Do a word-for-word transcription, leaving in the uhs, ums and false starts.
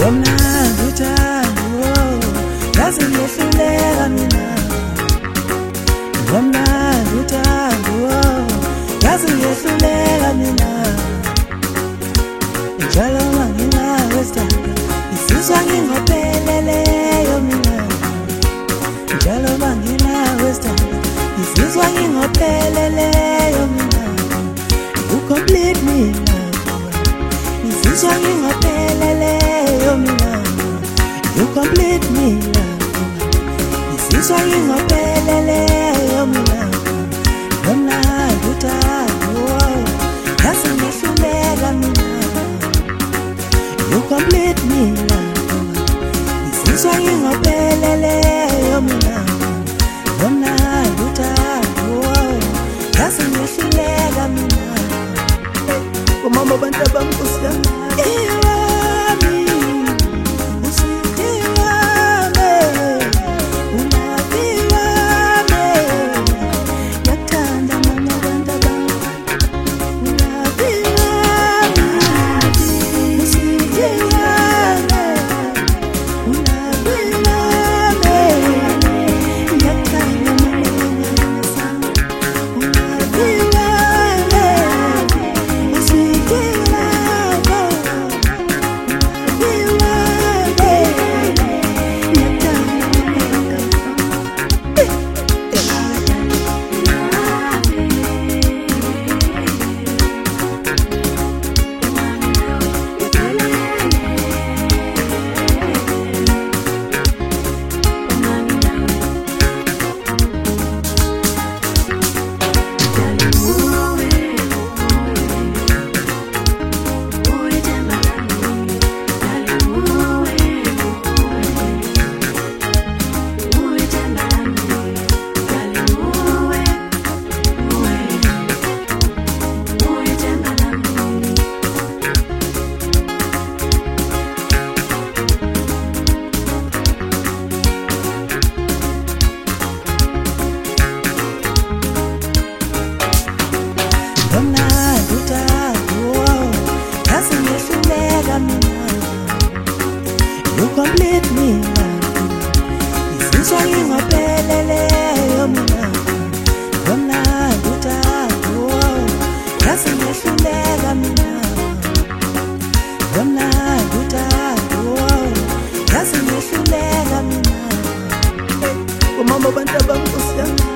Ngomnandi uthando yazi ngehluleka mina. Ngomnandi uthando yazi ngehluleka mina. Njalo manginawe sithando isizwa ngingopheleleyo mina. Njalo manginawe sithando isizwa ngingopheleleyo mina. You complete me love, isizwa ngingopheleleyo mina. You complete me love, isizwa ngingopheleleyo mina. Ngomnandi uthando yazi ngehluleka mina. You complete me love, isizwa ngingopheleleyo mina. Ngomnandi uthando yazi ngehluleka mina. Mama bantu bamkusiyana iwami usiti wami unabi wami yathanda mama bantu bam unabi wami usiti wami unabi wami yathanda mama unabi wami. You complete me love, isizwa ngingopheleleyo mina. Ngomnandi uthando yazi ngehluleka mina. Ngomnandi uthando yazi ngehluleka mina. Mama bantu bamkusiyana